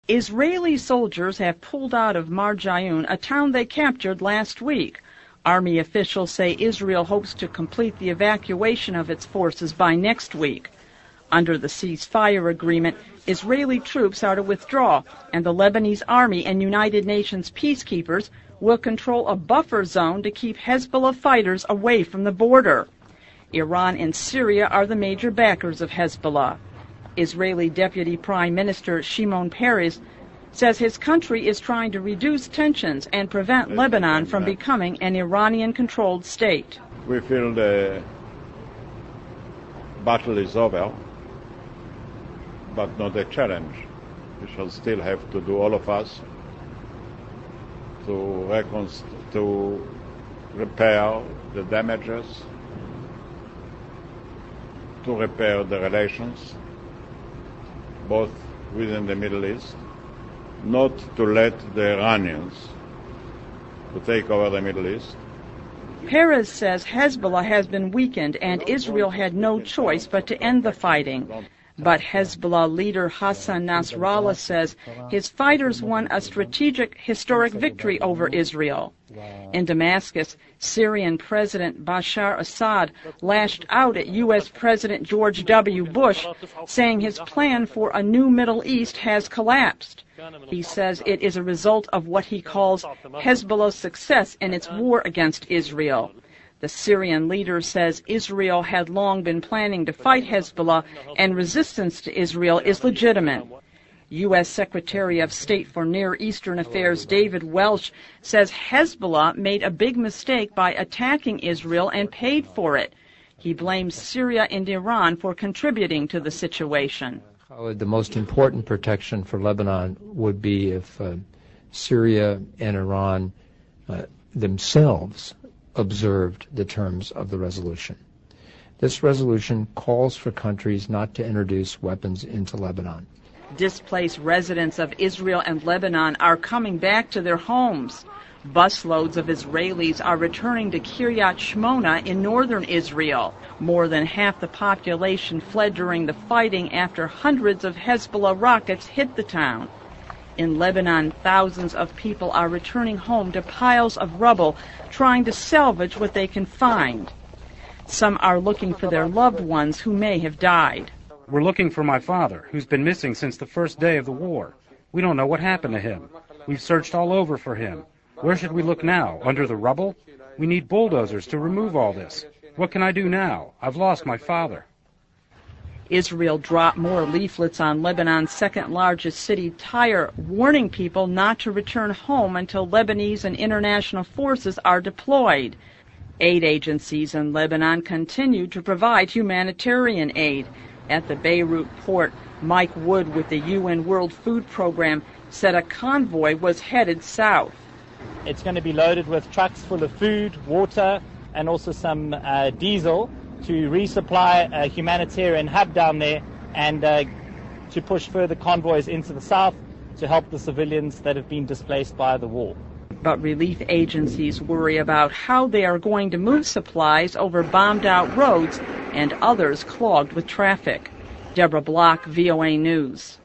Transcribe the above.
Israeli soldiers have pulled out of Marjayoun, a town they captured last week. Army officials say Israel hopes to complete the evacuation of its forces by next week. Under the ceasefire agreement, Israeli troops are to withdraw, and the Lebanese army and United Nations peacekeepers will control a buffer zone to keep Hezbollah fighters away from the border. Iran and Syria are the major backers of Hezbollah. Israeli Deputy Prime Minister Shimon Peres says his country is trying to reduce tensions and prevent Lebanon from becoming an Iranian-controlled state. We feel the battle is over, but not a challenge. We shall still have to do, all of us, to repair the damages, to repair the relations, both within the Middle East, not to let the Iranians to take over the Middle East. Peres says Hezbollah has been weakened and Israel had no choice but to end the fighting. But Hezbollah leader Hassan Nasrallah says his fighters won a strategic, historic victory over Israel. In Damascus, Syrian President Bashar Assad lashed out at U.S. President George W. Bush, saying his plan for a new Middle East has collapsed. He says it is a result of what he calls Hezbollah's success in its war against Israel. The Syrian leader says Israel had long been planning to fight Hezbollah, and resistance to Israel is legitimate. U.S. Secretary of State for Near Eastern Affairs David Welch says Hezbollah made a big mistake by attacking Israel and paid for it. He blames Syria and Iran for contributing to the situation. The most important protection for Lebanon would be if Syria and Iran themselves observed the terms of the resolution. This resolution calls for countries not to introduce weapons into Lebanon. Displaced residents of Israel and Lebanon are coming back to their homes. Busloads of Israelis are returning to Kiryat Shmona in northern Israel. More than half the population fled during the fighting after hundreds of Hezbollah rockets hit the town. In Lebanon, thousands of people are returning home to piles of rubble, trying to salvage what they can find. Some are looking for their loved ones who may have died. We're looking for my father, who's been missing since the first day of the war. We don't know what happened to him. We've searched all over for him. Where should we look now? Under the rubble? We need bulldozers to remove all this. What can I do now? I've lost my father. Israel dropped more leaflets on Lebanon's second-largest city, Tyre, warning people not to return home until Lebanese and international forces are deployed. Aid agencies in Lebanon continue to provide humanitarian aid. At the Beirut port, Mike Wood with the UN World Food Program said a convoy was headed south. It's going to be loaded with trucks full of food, water, and also some diesel to resupply a humanitarian hub down there and to push further convoys into the south to help the civilians that have been displaced by the war. But relief agencies worry about how they are going to move supplies over bombed-out roads and others clogged with traffic. Deborah Block, VOA News.